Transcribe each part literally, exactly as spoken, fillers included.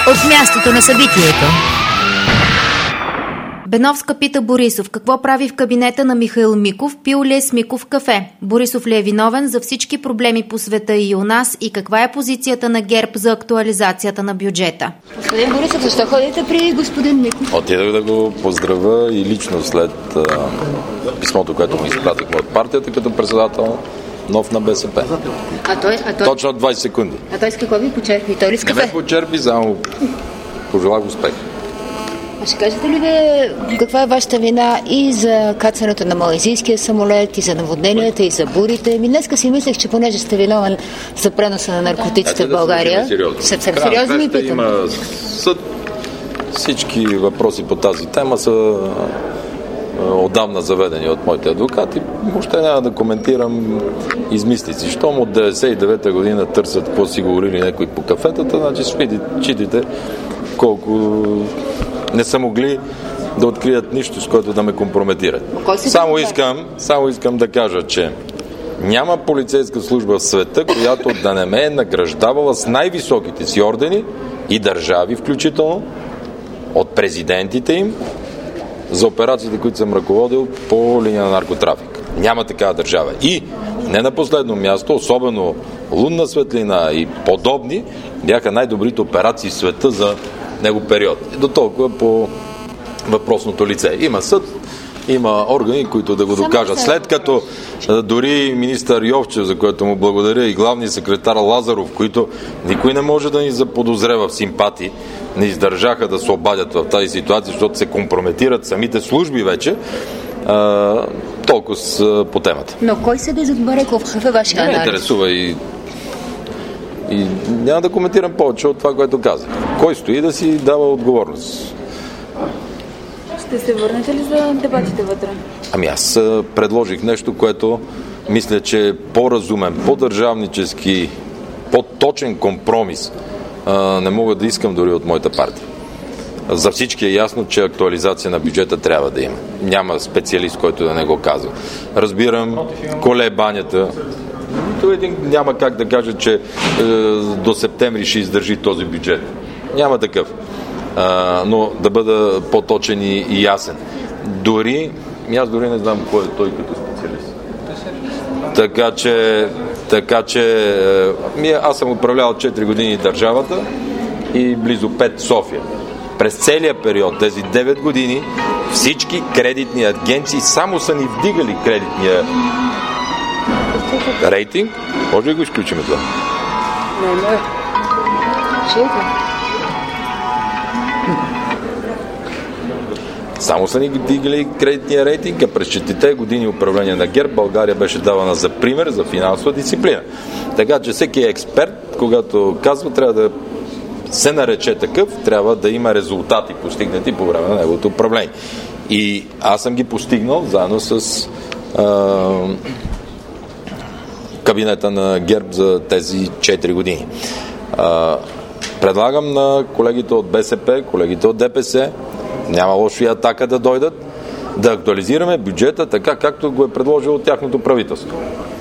От мястото на събитието. Беновска пита Борисов какво прави в кабинета на Михаил Миков, пил ли е с Миков кафе. Борисов ли е виновен за всички проблеми по света и у нас и каква е позицията на ГЕРБ за актуализацията на бюджета. Господин Борисов, защо ходите при господин Миков? Отидах да го поздравя и лично след а, писмото, което му изпратихме от партията като председател нов на БСП. А той, а той... Точно двайсет секунди. А той с какво ви почерпи? Той ли с кафе? Не ме почерпи, само пожелах успех. А ще кажете ли бе, каква е вашата вина и за кацането на малайзийския самолет, и за наводненията, и за бурите? Ми днеска си мислех, че понеже сте виновен за преноса на наркотиците Ето в България. Съвсем сериозно ми питам. Има съд. Всички въпроси по тази тема са отдавна заведени от моите адвокати. Въобще няма да коментирам измислици. Щом от деветдесет и девета година търсят какво си говорили някой по кафетата, значи читайте колко не са могли да открият нищо, с което да ме компрометират. Само искам, само искам да кажа, че няма полицейска служба в света, която да не ме е награждавала с най-високите си ордени и държави, включително от президентите им, за операциите, които съм ръководил по линия на наркотрафик. Няма такава държава. И не на последно място, особено лунна светлина и подобни, бяха най-добрите операции в света за него период. И до толкова по въпросното лице. Има съд, има органи, които да го докажат. След като дори министър Йовчев, за което му благодаря, и главният секретар Лазаров, които никой не може да ни заподозре в симпатии, не издържаха да се обадят в тази ситуация, защото се компрометират самите служби вече, а, толкова с, по темата. Но кой седи зад Бареков? Какъв е вашия анализ? Не ме интересува и И няма да коментирам повече от това, което казах. Кой стои да си дава отговорност? Ще се върнете ли за дебатите вътре? Ами аз предложих нещо, което мисля, че е по-разумен, по-държавнически, по-точен компромис. А, не мога да искам дори от моята партия. За всички е ясно, че актуализация на бюджета трябва да има. Няма специалист, който да не го казва. Разбирам колебанията. Нито един няма как да каже, че е, до септември ще издържи този бюджет. Няма такъв. А, но да бъда по-точен и, и ясен. Дори, аз дори не знам кой е той като специалист. Така че, така че е, аз съм управлявал четири години държавата и близо пет София. През целия период, тези девет години, всички кредитни агенции само са ни вдигали кредитния рейтинг. Може ли го изключим това? Не, не. Чуйте. Само са ни вдигали кредитния рейтинг, а през четирите години управление на ГЕРБ България беше давана за пример за финансова дисциплина. Така че всеки експерт, когато казва, трябва да се нарече такъв, трябва да има резултати постигнати по време на неговото управление. И аз съм ги постигнал заедно с а, кабинета на ГЕРБ за тези четири години. А, предлагам на колегите от БСП, колегите от ДПС, няма лошо и Атака да дойдат, да актуализираме бюджета така, както го е предложило тяхното правителство.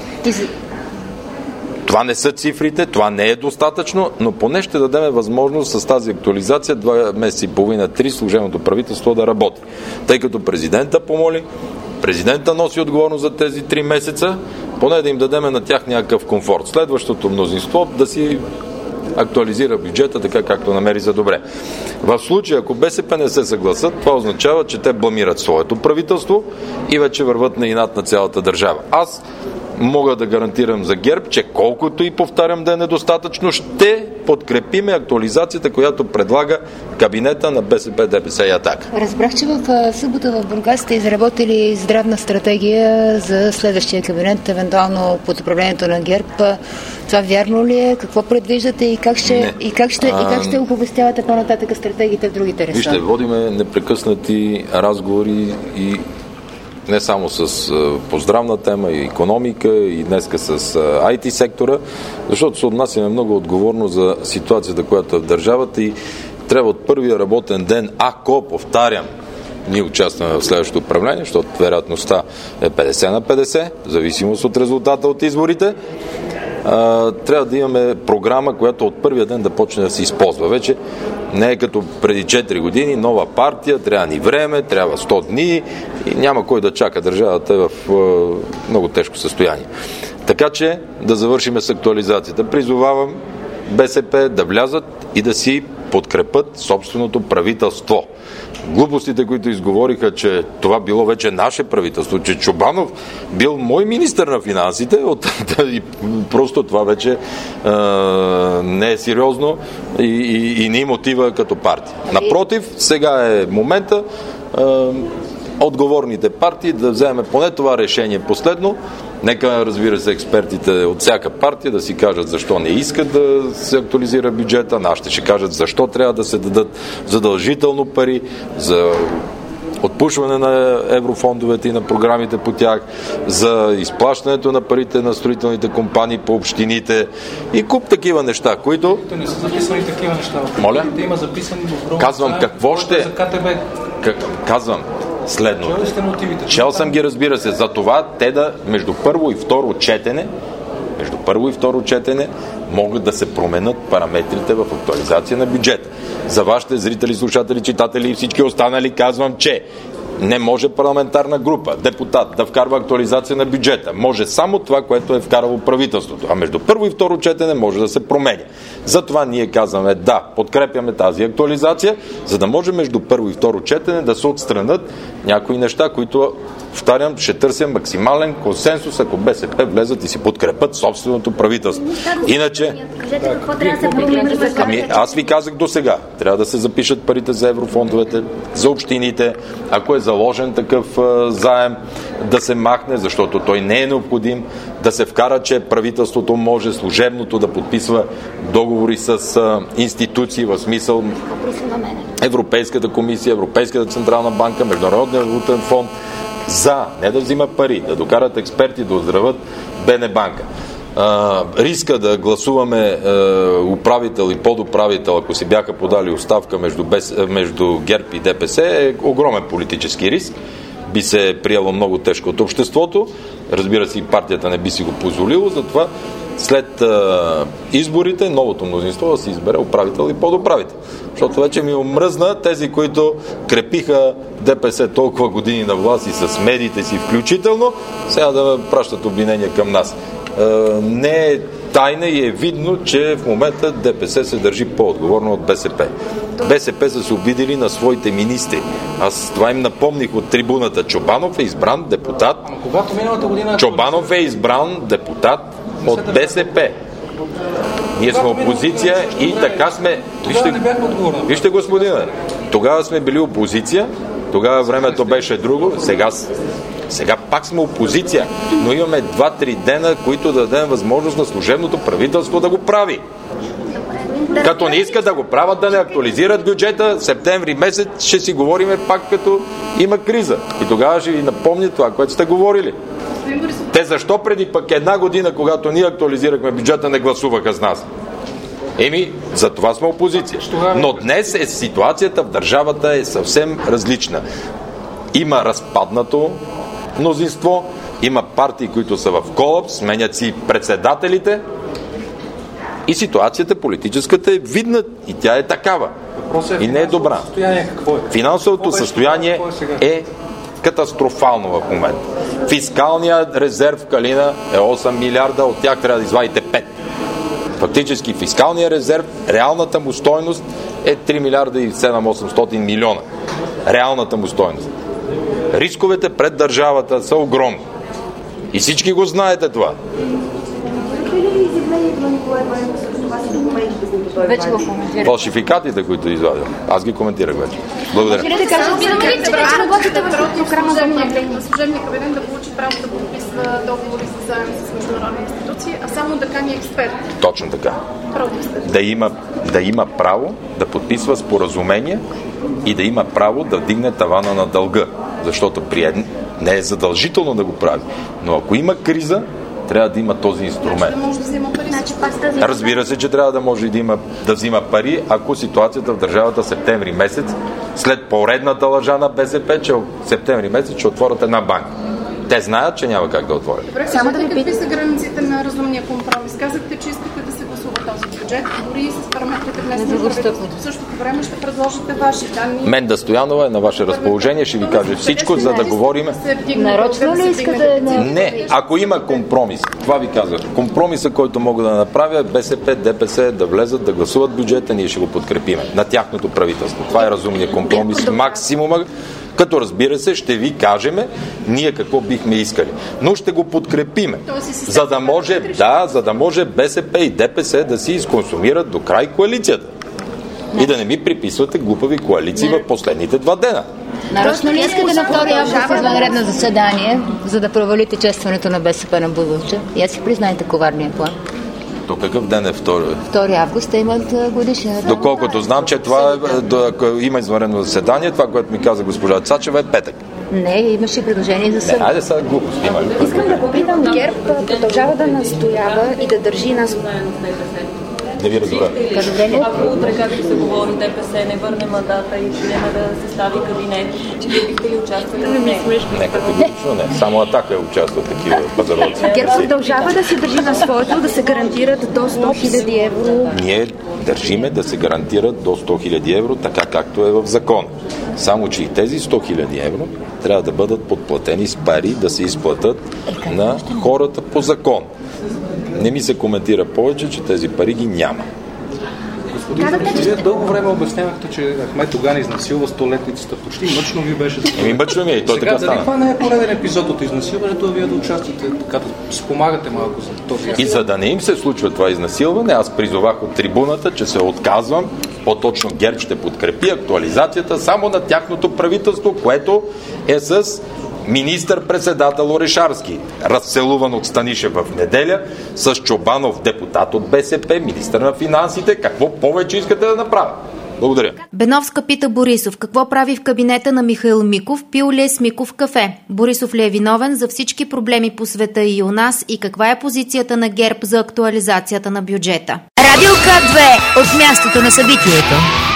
Това не са цифрите, това не е достатъчно, но поне ще дадем възможност с тази актуализация два месеца и половина, три служебното правителство да работи. Тъй като президента помоли, президента носи отговорност за тези три месеца, поне да им дадем на тях някакъв комфорт. Следващото мнозинство да си актуализира бюджета така, както намери за добре. В случая, ако БСП не се съгласат, това означава, че те бламират своето правителство и вече върват на инат на цялата държава. Аз мога да гарантирам за ГЕРБ, че колкото и повтарям да е недостатъчно, ще подкрепиме актуализацията, която предлага кабинета на БСП, ДПС и Атака. Разбрах, че в събота в Бургас сте изработили здравна стратегия за следващия кабинет, евентуално под управлението на ГЕРБ. Това вярно ли е? Какво предвиждате и как ще, и как ще, а... и как ще оповестявате по-нататък стратегиите в другите ресори? Вижте, водиме непрекъснати разговори и не само с по здравна тема, и икономика, и днеска с ай ти сектора, защото се отнасяме много отговорно за ситуацията, която е в държавата и трябва от първия работен ден, ако, повтарям, ние участваме в следващото управление, защото вероятността е петдесет на петдесет, в зависимост от резултата от изборите, а, трябва да имаме програма, която от първия ден да почне да се използва. Вече не е като преди четири години, нова партия, трябва ни време, трябва сто дни и няма кой да чака. Държавата е в а, много тежко състояние. Така че да завършим с актуализацията. Призовавам БСП да влязат и да си подкрепят собственото правителство. Глупостите, които изговориха, че това било вече наше правителство, че Чобанов бил мой министър на финансите, от, и просто това вече е, не е сериозно и, и, и не им отива като партия. Напротив, сега е момента е, отговорните партии да вземе поне това решение последно. Нека, разбира се, експертите от всяка партия да си кажат защо не искат да се актуализира бюджета. Нашите ще кажат защо трябва да се дадат задължително пари за отпушване на еврофондовете и на програмите по тях, за изплащането на парите на строителните компании по общините и куп такива неща, които... Не са записани такива неща. Моля? Има записани в Казвам, какво ще... За КТБ. Казвам следното. Мотивите? Чел съм ги, разбира се, за това те да между първо и второ четене между първо и второ четене могат да се променят параметрите в актуализация на бюджета. За вашите зрители, слушатели, читатели и всички останали казвам, че не може парламентарна група, депутат да вкарва актуализация на бюджета. Може само това, което е вкарало правителството. А между първо и второ четене може да се променя. Затова ние казваме да, подкрепяме тази актуализация, за да може между първо и второ четене да се отстранят някои неща, които, повтарям, ще търсим максимален консенсус, ако БСП влезат и си подкрепят собственото правителство. Иначе... Ами, аз ви казах до сега. Трябва да се запишат парите за еврофондовете, за общините, ако е заложен такъв а, заем, да се махне, защото той не е необходим, да се вкара, че правителството може служебното да подписва договори с а, институции в смисъл Европейската комисия, Европейската централна банка, Международния валутен фонд, за, не да взима пари, да докарат експерти да оздравят БН банка. А, риска да гласуваме а, управител и подуправител, ако си бяха подали оставка между, без, между ГЕРБ и ДПС, е огромен политически риск. Би се приело много тежко от обществото. Разбира се, и партията не би си го позволило, затова след а, изборите новото мнозинство да се избере управител и подуправител. Защото вече ми омръзна тези, които крепиха ДПС толкова години на власт и с медиите си включително, сега да пращат обвинения към нас. А, не е тайна и е видно, че в момента ДПС се държи по-отговорно от БСП. БСП са се обидили на своите министри. Аз това им напомних от трибуната. Чобанов е избран депутат. Когато миналата година... Чобанов е избран депутат от БСП. Ние сме опозиция и така сме... Вижте, вижте господина, тогава сме били опозиция, тогава времето беше друго, сега, сега пак сме опозиция, но имаме два-три дена, които да дадем възможност на служебното правителство да го прави. Като не искат да го правят, да не актуализират бюджета, септември месец ще си говориме пак като има криза. И тогава ще ви напомня това, което сте говорили. Те защо преди пък една година, когато ние актуализирахме бюджета, не гласуваха с нас? Еми, за това сме опозиция. Но днес е, ситуацията в държавата е съвсем различна. Има разпаднато мнозинство, има партии, които са в колапс, сменят си председателите и ситуацията политическата е видна и тя е такава. И не е добра. Финансовото състояние е катастрофално в момента. Фискалният резерв в Калина е осем милиарда, от тях трябва да извадите пет. Фактически фискалният резерв, реалната му стойност е три милиарда и седем-осемстотин милиона. Реалната му стойност. Рисковете пред държавата са огромни. И всички го знаете това. Вече го коментирах. Фалшификатите, които извадя. Аз ги коментирах вече. Благодаря. Служебния кабинет да получи право да подписва договори за заем с международни институции, а само да кани експерт. Точно така. Да има, да има право да подписва споразумение и да има право да вдигне тавана на дълга. Защото при едни не е задължително да го прави. Но ако има криза, трябва да има този инструмент. Разбира се, че трябва да може да, има, да взима пари, ако ситуацията в държавата септември месец, след поредната лъжа на БСП, че в септември месец ще отворят една банка. Те знаят, че няма как да отворят. Добре, само да ви какви са границите на разумния компромис? Казахте, че искате да се гласува този бюджет, дори и с параметрите внесени в правителството. В същото време ще предложите ваши данни. Менда Стоянова е на ваше разположение, ще ви каже всичко, за да говорим. Нарочно ли искате? Не, ако има компромис, това ви казах. Компромиса, който мога да направя, БСП, ДПС да влезат, да гласуват бюджета, ние ще го подкрепиме на тяхното правителство. Това е разумният компромис, максимума. Като разбира се, ще ви кажем ние какво бихме искали. Но ще го подкрепиме. За да може, да, за да може БСП и ДПС да си изконсумират до край коалицията. И да не ми приписвате глупави коалиции в последните два дена. Нарочно ли искате на втори август извънредно заседание, за да провалите честването на БСП на Бузлуджа? Я си признайте коварния план. До какъв ден е втори? втори август имат годишна. Доколкото знам, че това е, да, има извънредно заседание, това, което ми каза госпожа Цачева, е петък. Не, имаше предложение за съд. Не, айде сега глупост. Има ли? Искам да попитам, ГЕРБ продължава да настоява и да държи нас. Не ви разбира. Ако утре, както се говори, ДПС не върне мандата и приеме да състави кабинет, че вие бихте ли участвали? Не, не, категорично не. Само Атака е участва в такива пазарлъци. ГЕРБ продължава да се държи на своето, да се гарантират до сто хиляди евро. Ние държиме да се гарантират до сто хиляди евро, така както е в закон. Само, че и тези сто хиляди евро трябва да бъдат подплатени с пари, да се изплатят на хората по закон. Не ми се коментира повече, че тези пари ги няма. Господин Зарков, вие дълго време обяснявахте, че Ахмед Доган изнасилва столетницата. Почти мъчно ви беше. Еми мъчно ми е и той така стана. Сега, това не е пореден епизод от изнасилването, а вие да участвате, така да спомагате малко за този. И за да не им се случва това изнасилване, аз призовах от трибуната, че се отказвам, по-точно ГЕРБ ще подкрепи актуализацията само на тяхното правителство, което е с министър-председател Орешарски, разцелуван от Станишев в неделя, с Чобанов, депутат от БСП, министър на финансите. Какво повече искате да направя? Благодаря. Беновска пита Борисов какво прави в кабинета на Михаил Миков, пил ли е с Миков кафе? Борисов ли е виновен за всички проблеми по света и у нас и каква е позицията на ГЕРБ за актуализацията на бюджета? Радио К две от мястото на събитието.